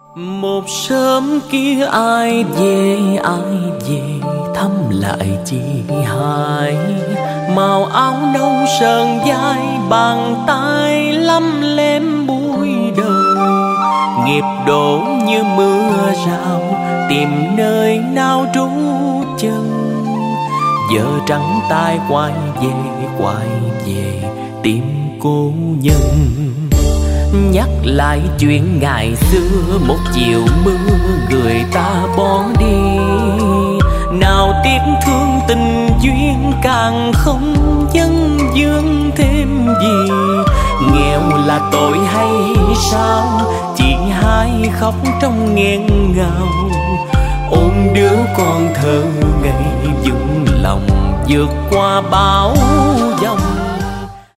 Một sớm kia ai về thăm lại chị hai. Màu áo nâu sờn vai, bàn tay lăm lem bụi đời. Nghiệp đổ như mưa rào, tìm nơi nào trú chân. Giờ trắng tay quay về tìm cô nhân. Nhắc lại chuyện ngày xưa, một chiều mưa người ta bỏ đi. Nào tiếc thương tình duyên, càng không dân dương thêm gì. Nghèo là tội hay sao, chị hai khóc trong nghẹn ngào. Ôm đứa con thơ ngây vững lòng vượt qua bão giông.